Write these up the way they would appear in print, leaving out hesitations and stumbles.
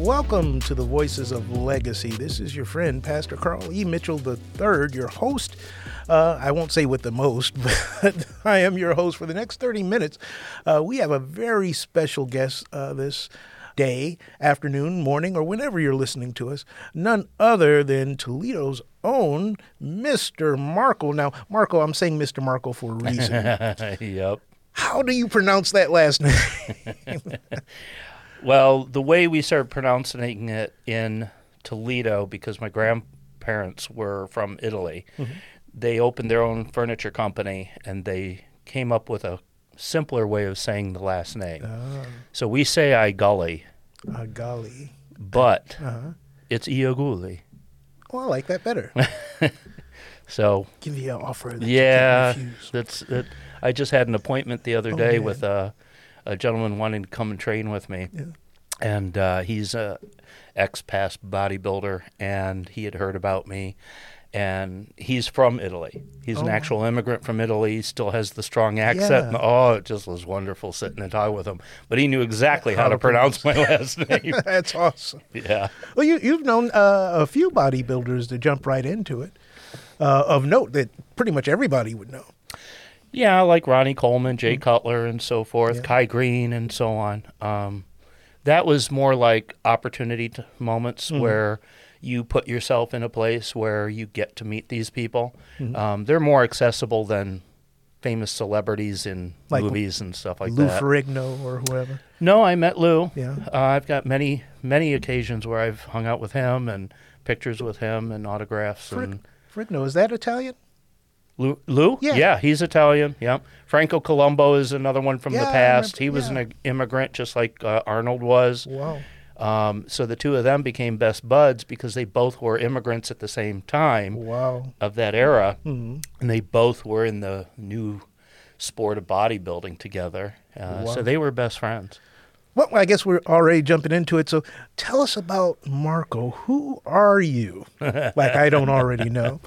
Welcome to the Voices of Legacy. This is your friend, Pastor Carl E. Mitchell III, your host. I won't say with the most, but I am your host for the next 30 minutes. We have a very special guest this day, afternoon, morning, or whenever you're listening to us. None other than Toledo's own Mr. Markle. Now, Markle, I'm saying Mr. Markle for a reason. Yep. How do you pronounce that last name? Well, the way we started pronouncing it in Toledo, because my grandparents were from Italy, they opened their own furniture company, and they came up with a simpler way of saying the last name. So we say Igully. Igully. But it's Iaguli. Oh, I like that better. So give you an offer that yeah, you can't refuse. I just had an appointment the other day with a gentleman wanting to come and train with me. Yeah. And he's a ex-past bodybuilder, and he had heard about me. And he's from Italy. He's an actual immigrant from Italy. He still has the strong accent. Yeah. And, it just was wonderful sitting and talking with him. But he knew exactly how to pronounce my last name. That's awesome. Yeah. Well, you've known a few bodybuilders to jump right into it. Of note that pretty much everybody would know. Yeah, like Ronnie Coleman, Jay Cutler, and so forth, Kai Green, and so on. That was more like opportunity moments where you put yourself in a place where you get to meet these people. They're more accessible than famous celebrities in movies and stuff like Lou that. Lou Ferrigno or whoever. No, I met Lou. Yeah. I've got many occasions where I've hung out with him and pictures with him and autographs. Ferrigno, is that Italian? Lou? Yeah, he's Italian. Yeah. Franco Colombo is another one from the past. He was an immigrant just like Arnold was. Wow. So the two of them became best buds because they both were immigrants at the same time of that era. And they both were in the new sport of bodybuilding together. So they were best friends. Well, I guess we're already jumping into it. So tell us about Marco. Who are you? Like I don't already know.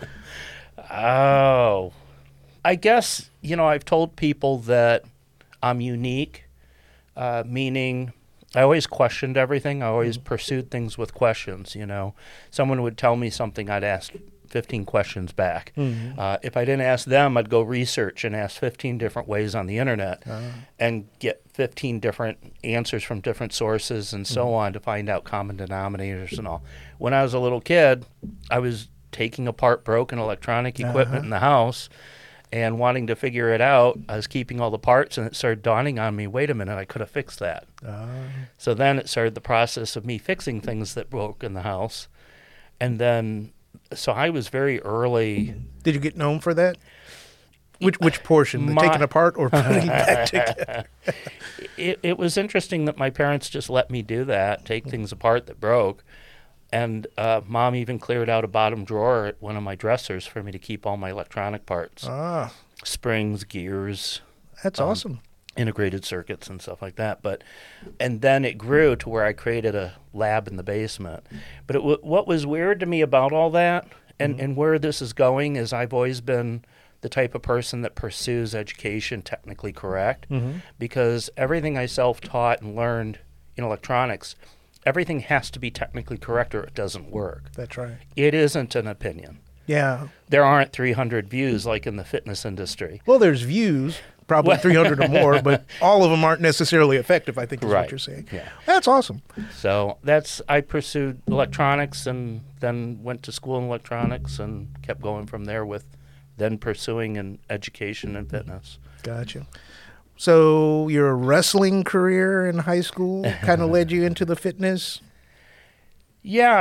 Oh, I guess, I've told people that I'm unique, meaning I always questioned everything. I always pursued things with questions, Someone would tell me something, I'd ask 15 questions back. If I didn't ask them, I'd go research and ask 15 different ways on the internet and get 15 different answers from different sources and so on to find out common denominators and all. When I was a little kid, I was taking apart broken electronic equipment in the house and wanting to figure it out. I was keeping all the parts, and it started dawning on me, wait a minute, I could have fixed that. So then it started the process of me fixing things that broke in the house. And then, so I was very early. Did you get known for that? Which portion? The taking apart or putting back together? It was interesting that my parents just let me do that, take things apart that broke. And Mom even cleared out a bottom drawer at one of my dressers for me to keep all my electronic parts. Springs, gears. That's awesome. Integrated circuits and stuff like that. And then it grew to where I created a lab in the basement. But what was weird to me about all that and where this is going is I've always been the type of person that pursues education technically correct because everything I self-taught and learned in electronics, everything has to be technically correct or it doesn't work. That's right. It isn't an opinion. Yeah. There aren't 300 views like in the fitness industry. Well, there's views, probably 300 or more, but all of them aren't necessarily effective, I think is what you're saying. Yeah. That's awesome. So I pursued electronics and then went to school in electronics and kept going from there with then pursuing an education in fitness. Gotcha. So your wrestling career in high school kind of led you into the fitness? Yeah,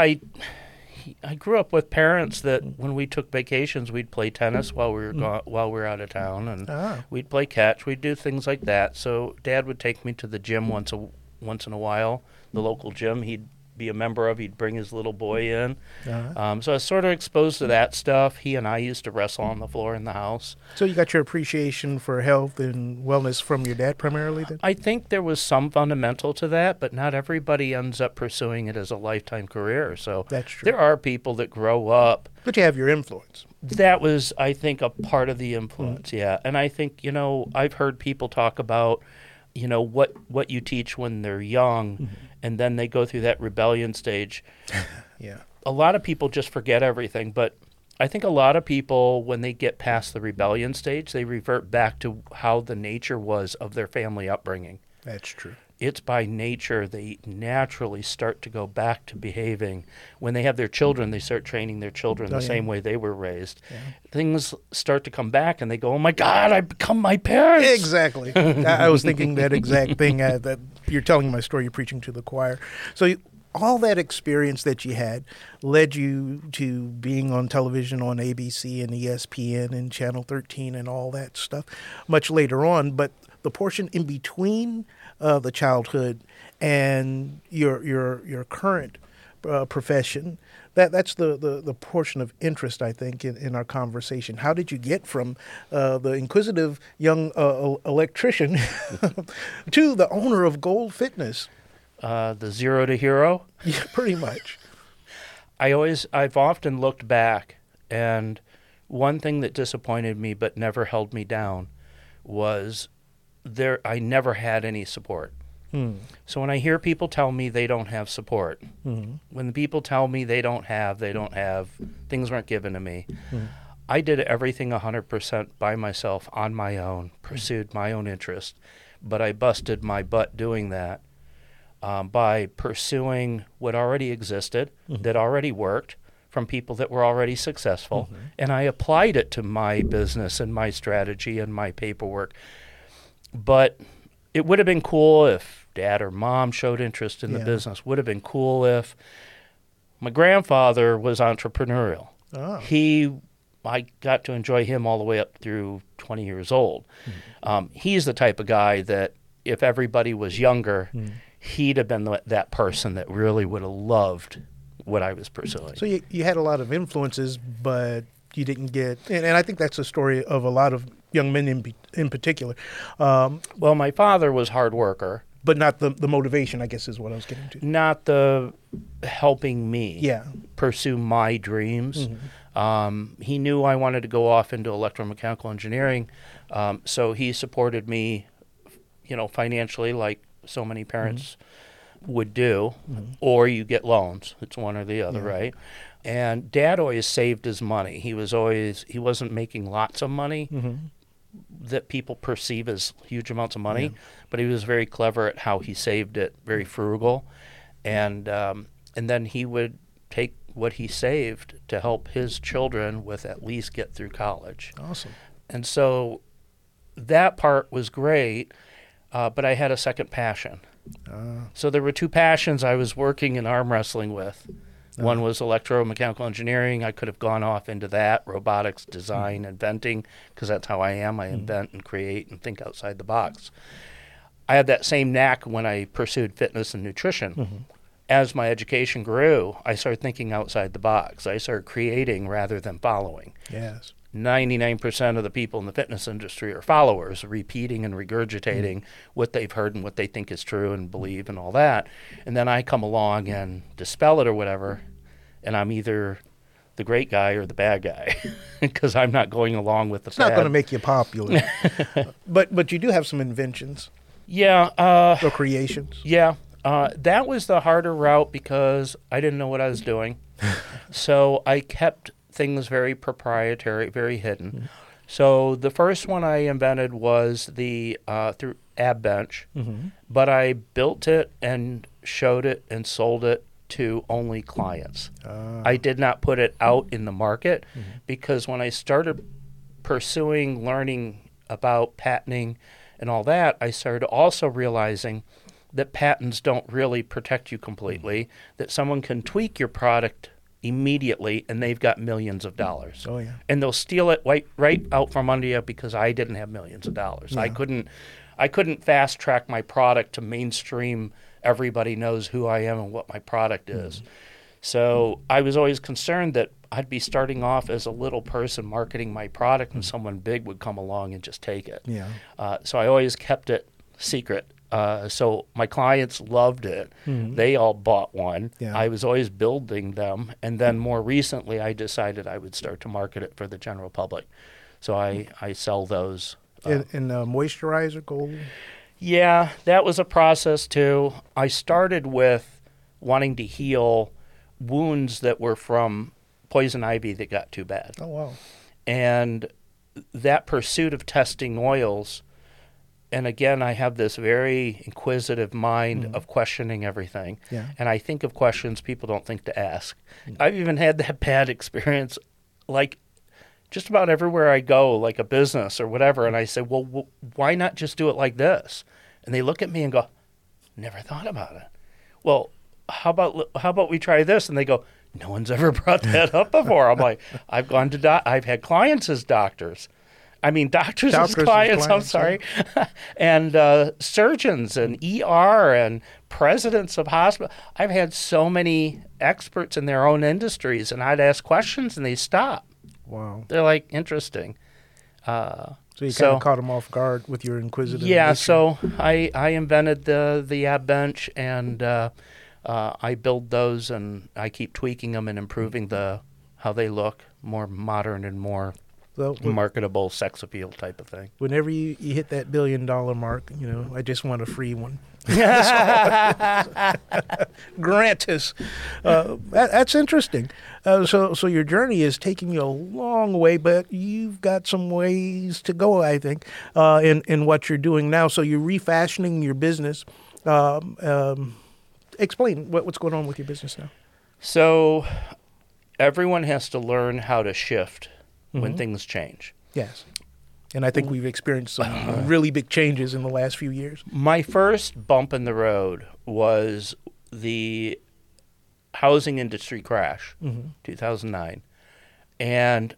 I grew up with parents that when we took vacations, we'd play tennis while we were out of town, and we'd play catch. We'd do things like that. So Dad would take me to the gym once in a while, the local gym he'd be a member of. He'd bring his little boy in. So I was sort of exposed to that stuff. He and I used to wrestle on the floor in the house. So you got your appreciation for health and wellness from your dad primarily then? I think there was some fundamental to that, but not everybody ends up pursuing it as a lifetime career. So that's true. There are people that grow up. But you have your influence. That was, I think, a part of the influence, yeah. And I think, I've heard people talk about, what you teach when they're young, and then they go through that rebellion stage. Yeah. A lot of people just forget everything, but I think a lot of people, when they get past the rebellion stage, they revert back to how the nature was of their family upbringing. That's true. It's by nature they naturally start to go back to behaving. When they have their children, they start training their children the same way they were raised. Yeah. Things start to come back, and they go, "Oh my God, I've become my parents." Exactly. I was thinking that exact thing. That you're telling my story, you're preaching to the choir. So all that experience that you had led you to being on television on ABC and ESPN and Channel 13 and all that stuff much later on. But the portion in between the childhood and your current profession, that's the portion of interest, I think, in our conversation. How did you get from the inquisitive young electrician to the owner of Gold Fitness? The zero to hero? Yeah, pretty much. I've often looked back, and one thing that disappointed me but never held me down was I never had any support. So when I hear people tell me they don't have support, when the people tell me they don't have, things weren't given to me, I did everything 100% by myself, on my own, pursued my own interest, but I busted my butt doing that. By pursuing what already existed, that already worked, from people that were already successful, and I applied it to my business and my strategy and my paperwork. But it would have been cool if Dad or Mom showed interest in the business. Would have been cool if my grandfather was entrepreneurial. I got to enjoy him all the way up through 20 years old. He's the type of guy that if everybody was younger, he'd have been that person that really would have loved what I was pursuing. So you had a lot of influences, but you didn't get, and I think that's the story of a lot of young men in particular. Well, my father was a hard worker. But not the motivation, I guess, is what I was getting to. Not the helping me pursue my dreams. He knew I wanted to go off into electromechanical engineering, so he supported me, financially, like so many parents would do, or you get loans. It's one or the other, right? And Dad always saved his money. He wasn't making lots of money that people perceive as huge amounts of money, but he was very clever at how he saved it, very frugal, and then he would take what he saved to help his children with at least get through college. Awesome. And so that part was great. But I had a second passion. So there were two passions I was working in arm wrestling with. One was electromechanical engineering. I could have gone off into that, robotics, design, inventing, because that's how I am. I invent and create and think outside the box. I had that same knack when I pursued fitness and nutrition. As my education grew, I started thinking outside the box. I started creating rather than following. Yes. 99% of the people in the fitness industry are followers, repeating and regurgitating what they've heard and what they think is true and believe and all that. And then I come along and dispel it or whatever, and I'm either the great guy or the bad guy because I'm not going along with the fad. It's not going to make you popular. But you do have some inventions. Yeah. Or creations. Yeah. That was the harder route because I didn't know what I was doing. So I kept things very proprietary, very hidden. So the first one I invented was the through Ab Bench, but I built it and showed it and sold it to only clients. I did not put it out in the market because when I started pursuing learning about patenting and all that, I started also realizing that patents don't really protect you completely, that someone can tweak your product immediately and they've got millions of dollars. Oh, yeah. And they'll steal it right out from under you because I didn't have millions of dollars. Yeah. I couldn't fast track my product to mainstream. Everybody knows who I am and what my product is. So I was always concerned that I'd be starting off as a little person marketing my product and someone big would come along and just take it. Yeah. So I always kept it secret. So my clients loved it. They all bought one. Yeah. I was always building them. And then more recently, I decided I would start to market it for the general public. So I sell those. And moisturizer, gold? Yeah, that was a process too. I started with wanting to heal wounds that were from poison ivy that got too bad. Oh, wow. And that pursuit of testing oils, and again, I have this very inquisitive mind of questioning everything. Yeah. And I think of questions people don't think to ask. I've even had that bad experience, like just about everywhere I go, like a business or whatever. And I say, well, why not just do it like this? And they look at me and go, never thought about it. Well, how about we try this? And they go, no one's ever brought that up before. I'm like, I've had clients as doctors. I mean, doctors as clients, I'm sorry. And surgeons and ER and presidents of hospitals. I've had so many experts in their own industries, and I'd ask questions and they stop. Wow. They're like, interesting. So you kind of caught them off guard with your inquisitive nature. So I invented the ab bench, and I build those, and I keep tweaking them and improving how they look, more modern and more marketable, sex appeal type of thing. Whenever you hit that $1 billion mark, I just want a free one. Grant us. That's interesting. So your journey is taking you a long way, but you've got some ways to go, I think, in what you're doing now. So you're refashioning your business. Explain what's going on with your business now. So everyone has to learn how to shift when things change. Yes. And I think we've experienced some really big changes in the last few years. My first bump in the road was the housing industry crash, 2009. And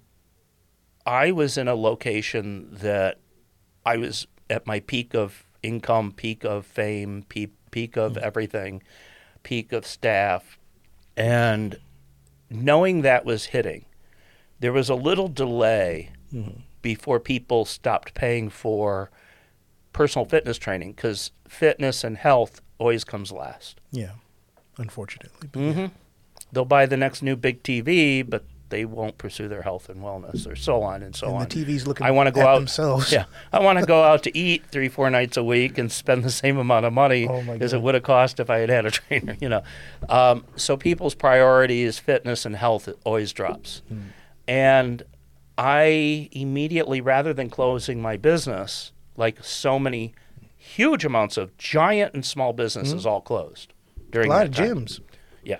I was in a location that I was at my peak of income, peak of fame, peak of everything, peak of staff. And knowing that was hitting, there was a little delay before people stopped paying for personal fitness training, because fitness and health always comes last. Yeah, unfortunately. Yeah. They'll buy the next new big TV, but they won't pursue their health and wellness, or so on and so on. And the TV's looking I want to go out themselves. Yeah, I want to go out to eat 3-4 nights a week and spend the same amount of money as it would have cost if I had a trainer. So people's priorities, fitness and health, it always drops. And I immediately, rather than closing my business, like so many huge amounts of giant and small businesses all closed during that time. A lot of gyms. Yeah.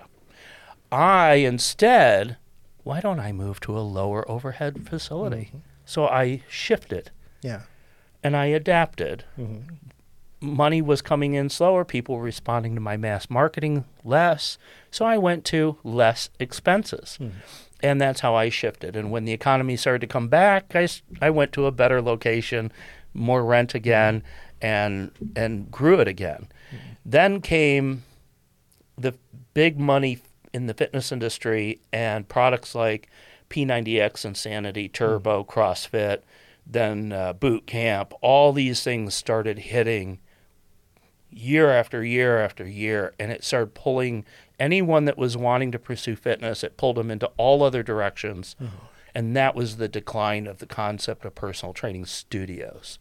I instead, why don't I move to a lower overhead facility? So I shifted. Yeah. And I adapted. Money was coming in slower. People were responding to my mass marketing less. So I went to less expenses. And that's how I shifted. And when the economy started to come back, I went to a better location, more rent again, and grew it again. Then came the big money in the fitness industry, and products like P90X, Insanity, Turbo, CrossFit, then Boot Camp. All these things started hitting year after year after year, and it started pulling anyone that was wanting to pursue fitness. It pulled them into all other directions, and that was the decline of the concept of personal training studios.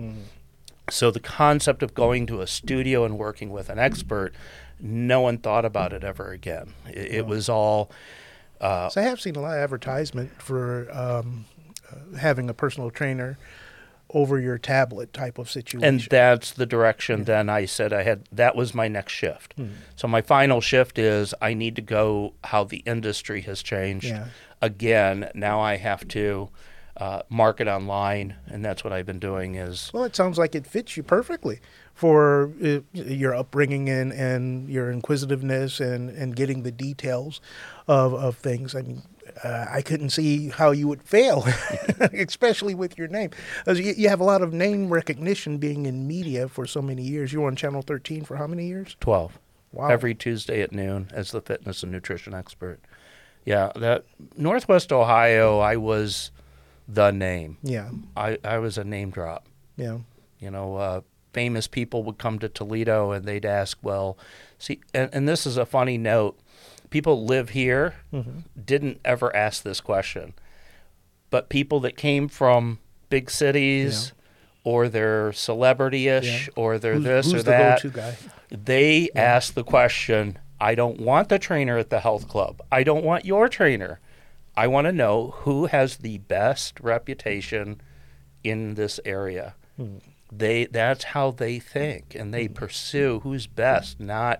So the concept of going to a studio and working with an expert, no one thought about it ever again. It was all... So I have seen a lot of advertisement for having a personal trainer over your tablet type of situation. And that's the direction then I said that was my next shift. So my final shift is I need to go how the industry has changed. Again, now I have to market online, and that's what I've been doing is... Well, it sounds like it fits you perfectly for your upbringing and your inquisitiveness and getting the details of things. I mean, I couldn't see how you would fail, especially with your name. You have a lot of name recognition being in media for so many years. You were on Channel 13 for how many years? 12. Wow. Every Tuesday at noon as the fitness and nutrition expert. Yeah, that Northwest Ohio, I was the name. Yeah. I was a name drop. Yeah. Famous people would come to Toledo and they'd ask, well, see, and this is a funny note. People live here didn't ever ask this question. But people that came from big cities or they're celebrity-ish, or they're this who's or that. Who's the go-to guy? They ask the question, I don't want the trainer at the health club. I don't want your trainer. I want to know who has the best reputation in this area. That's how they think, and they pursue who's best, not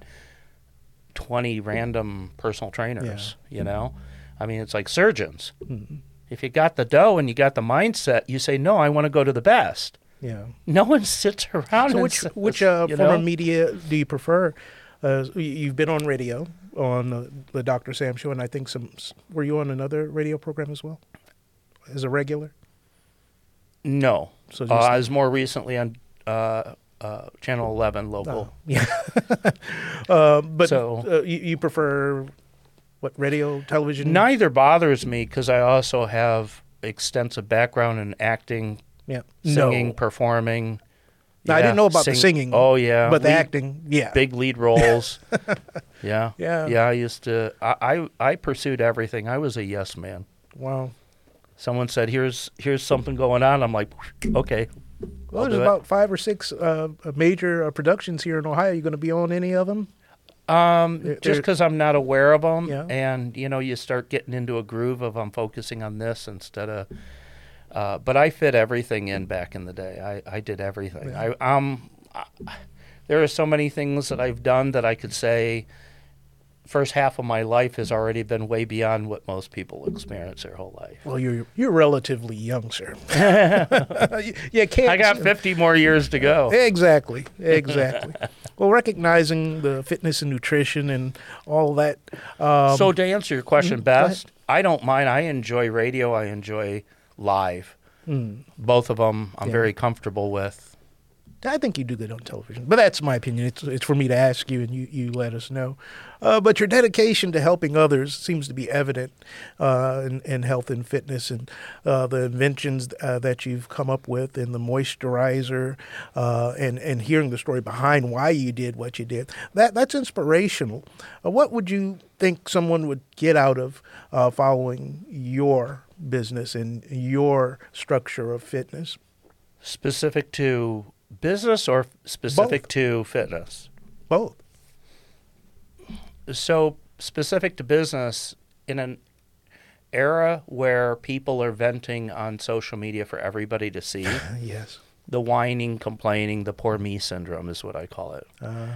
20 random personal trainers, you know? I mean, it's like surgeons. If you got the dough and you got the mindset, you say, no, I want to go to the best. Yeah. No one sits around So and which says, form of media do you prefer? You've been on radio, on the Dr. Sam Show, and I think were you on another radio program as well, as a regular? No. So I was more recently on Channel 11 local. Yeah. But So- you prefer what, radio, television? Neither bothers me because I also have extensive background in acting, Yeah. singing, No. performing. No, I didn't know about the singing. Oh, yeah. But the acting, yeah. Big lead roles. Yeah. Yeah. Yeah, I used to. I pursued everything. I was a yes man. Wow. Someone said, here's something going on. I'm like, okay. Well, I'll there's do it. about 5 or 6 major productions here in Ohio. You going to be on any of them? Just because I'm not aware of them, Yeah. and you start getting into a groove of I'm focusing on this instead of. But I fit everything in back in the day. I did everything. Yeah. There are so many things that I've done that I could say. First half of my life has already been way beyond what most people experience their whole life. Well, you're relatively young, sir. You can't. I got 50 more years to go. Exactly. Well, recognizing the fitness and nutrition and all that. So to answer your question go ahead. best, I don't mind. I enjoy radio. I enjoy live. Both of them I'm very comfortable with. I think you do good on television, but that's my opinion. It's for me to ask you, and you let us know. But your dedication to helping others seems to be evident in health and fitness, and the inventions that you've come up with, and the moisturizer, and hearing the story behind why you did what you did. That's inspirational. What would you think someone would get out of following your business and your structure of fitness? Specific to business or specific Both. to fitness? Both. So specific to business, in an era where people are venting on social media for everybody to see, Yes. the whining, complaining, the poor me syndrome is what I call it.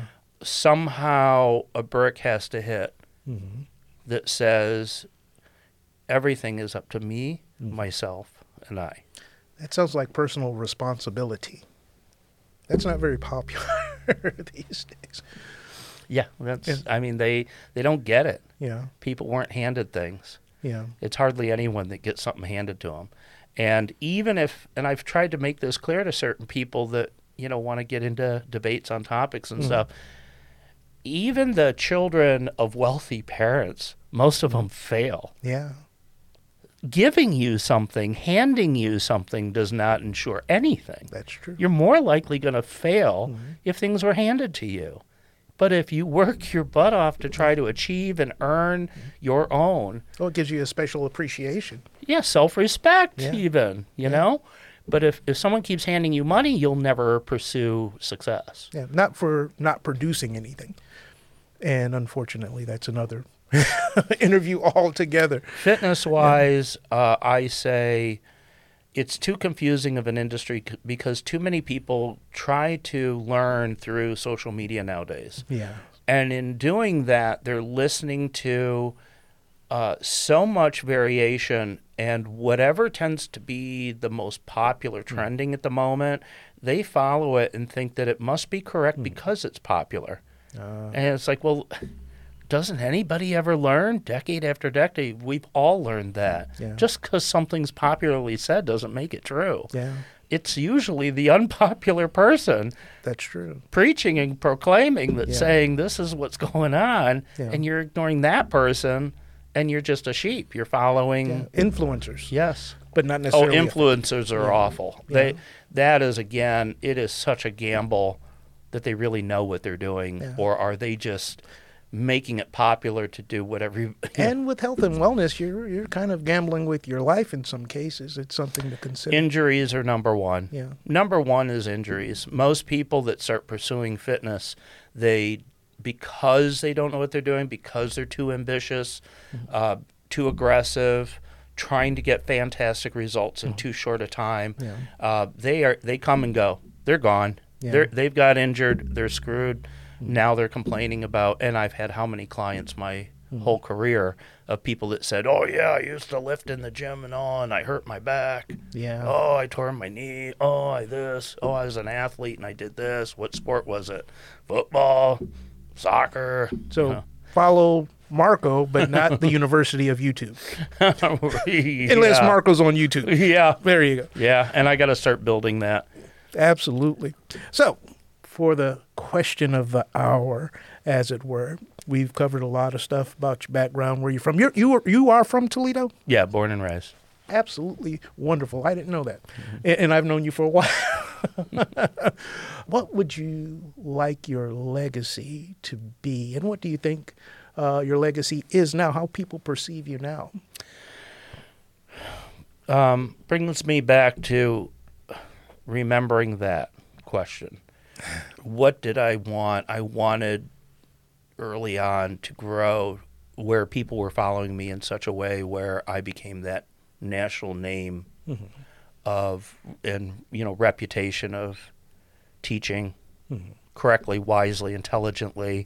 Somehow a brick has to hit that says everything is up to me, myself, and I. That sounds like personal responsibility. That's not very popular these days. Yeah, I mean, they don't get it. Yeah, People weren't handed things. yeah. It's hardly anyone that gets something handed to them. And even if, and I've tried to make this clear to certain people that, want to get into debates on topics and stuff, even the children of wealthy parents, most of them fail. Yeah, Giving you something, handing you something does not ensure anything. that's true. You're more likely going to fail if things were handed to you. But if you work your butt off to try to achieve and earn your own, Well, it gives you a special appreciation. self-respect Yeah. even, you know? But if someone keeps handing you money, you'll never pursue success. Yeah, not for not producing anything. And unfortunately, that's another interview altogether. Fitness-wise, I say it's too confusing of an industry because too many people try to learn through social media nowadays. Yeah, And in doing that, they're listening to so much variation, and whatever tends to be the most popular trending at the moment, they follow it and think that it must be correct because it's popular. And it's like, well, doesn't anybody ever learn? Decade after decade, we've all learned that. Yeah. Just because something's popularly said doesn't make it true. yeah, It's usually the unpopular person that's true. preaching and proclaiming that, Yeah. saying this is what's going on, Yeah. and you're ignoring that person, and you're just a sheep. You're following. Yeah. Influencers, Yes. but not Oh, necessarily. influencers are awful. Yeah. That is, again, it is such a gamble that they really know what they're doing, Yeah. or are they just making it popular to do whatever. And with health and wellness, you're kind of gambling with your life in some cases. It's something to consider. Injuries are number one. Yeah. Number one is injuries. Most people that start pursuing fitness, because they don't know what they're doing, because they're too ambitious, too aggressive, trying to get fantastic results in too short a time, they come and go. They're gone. Yeah. They've got injured. They're screwed. Now they're complaining about, and I've had how many clients my whole career of people that said, oh, yeah, I used to lift in the gym and all, and I hurt my back. Yeah. Oh, I tore my knee. Oh, I was an athlete and I did this. What sport was it? Football, soccer. So follow Marco, but not the University of YouTube. Unless Marco's on YouTube. Yeah. There you go. Yeah, and I got to start building that. Absolutely. So, for the question of the hour, as it were, we've covered a lot of stuff about your background, where you're from. You are from Toledo? Yeah, born and raised. Absolutely wonderful. I didn't know that. And I've known you for a while. What would you like your legacy to be? And what do you think your legacy is now, how people perceive you now? Brings me back to remembering that question. What did I want? I wanted early on to grow where people were following me in such a way where I became that national name of, and reputation of teaching correctly, wisely, intelligently,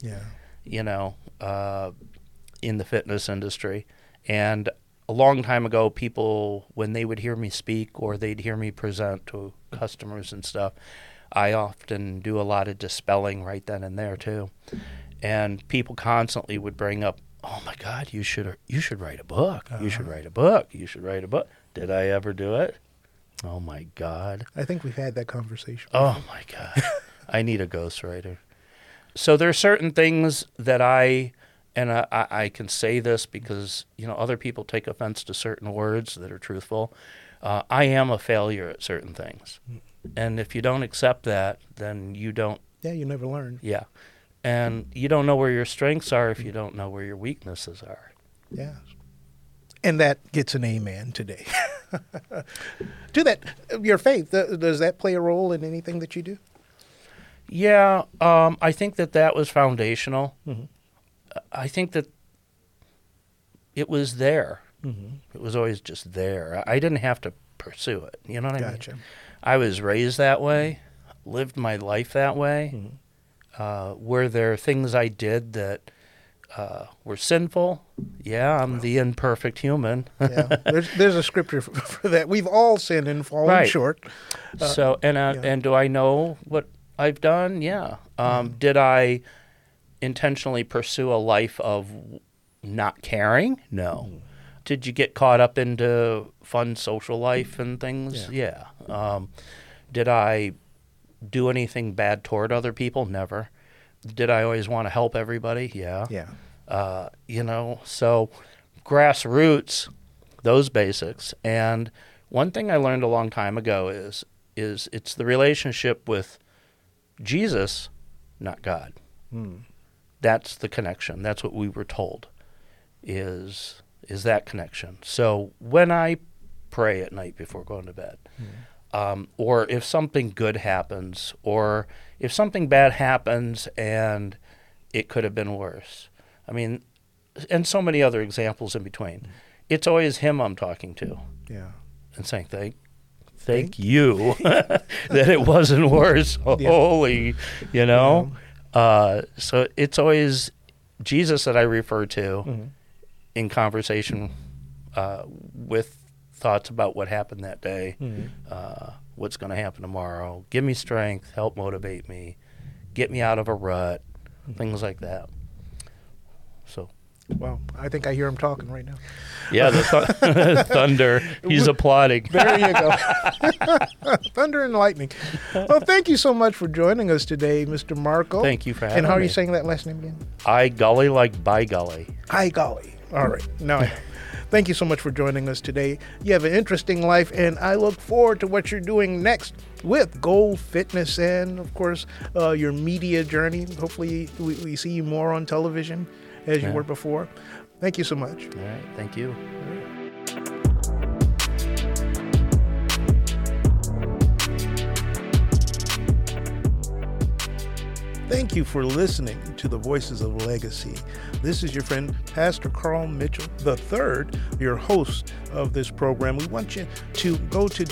in the fitness industry. And a long time ago, people, when they would hear me speak or they'd hear me present to customers and stuff, I often do a lot of dispelling right then and there too. And people constantly would bring up, oh my God, you should write a book. You should write a book. You should write a book. Did I ever do it? Oh my God. I think we've had that conversation. Oh my God. I need a ghostwriter. So there are certain things that I can say this because, other people take offense to certain words that are truthful. I am a failure at certain things. And if you don't accept that, then you don't. Yeah, you never learn. Yeah. And you don't know where your strengths are if you don't know where your weaknesses are. Yeah. And that gets an amen today. To that, your faith, does that play a role in anything that you do? Yeah, I think that was foundational. I think that it was there. It was always just there. I didn't have to pursue it. You know what I mean? I was raised that way, lived my life that way. Were there things I did that were sinful? Yeah, I'm the imperfect human. Yeah, there's a scripture for that. We've all sinned and fallen short. And do I know what I've done? Yeah. Did I intentionally pursue a life of not caring? No. Did you get caught up into fun social life and things? Yeah. Did I do anything bad toward other people? Never. Did I always want to help everybody? Yeah. Yeah. So grassroots, those basics. And one thing I learned a long time ago is it's the relationship with Jesus, not God. That's the connection. That's what we were told is that connection. So when I pray at night before going to bed, or if something good happens, or if something bad happens and it could have been worse, I mean, and so many other examples in between, it's always him I'm talking to. Yeah. And saying, thank you that it wasn't worse. Holy, so it's always Jesus that I refer to in conversation with thoughts about what happened that day, what's going to happen tomorrow. Give me strength, help motivate me, get me out of a rut, things like that. So. Well, I think I hear him talking right now. Yeah, the thunder. He's applauding. There you go. Thunder and lightning. Well, thank you so much for joining us today, Mr. Marco. Thank you for having me. And how are you saying that last name again? I golly like by golly. Hi golly. All right. Now I know. Thank you so much for joining us today. You have an interesting life, and I look forward to what you're doing next with Goal Fitness and, of course, your media journey. Hopefully, we see you more on television as you were before. Thank you so much. All right. Thank you. Thank you for listening to the Voices of Legacy. This is your friend, Pastor Carl Mitchell III, your host of this program. We want you to go to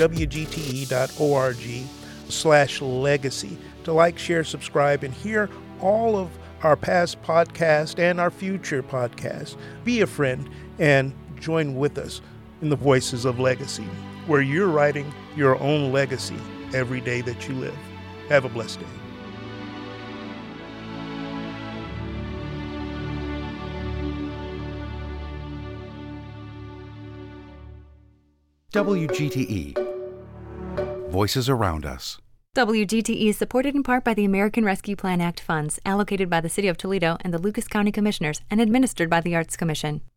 wgte.org/legacy to like, share, subscribe, and hear all of our past podcasts and our future podcasts. Be a friend and join with us in the Voices of Legacy, where you're writing your own legacy every day that you live. Have a blessed day. WGTE. Voices around us. WGTE is supported in part by the American Rescue Plan Act funds allocated by the City of Toledo and the Lucas County Commissioners and administered by the Arts Commission.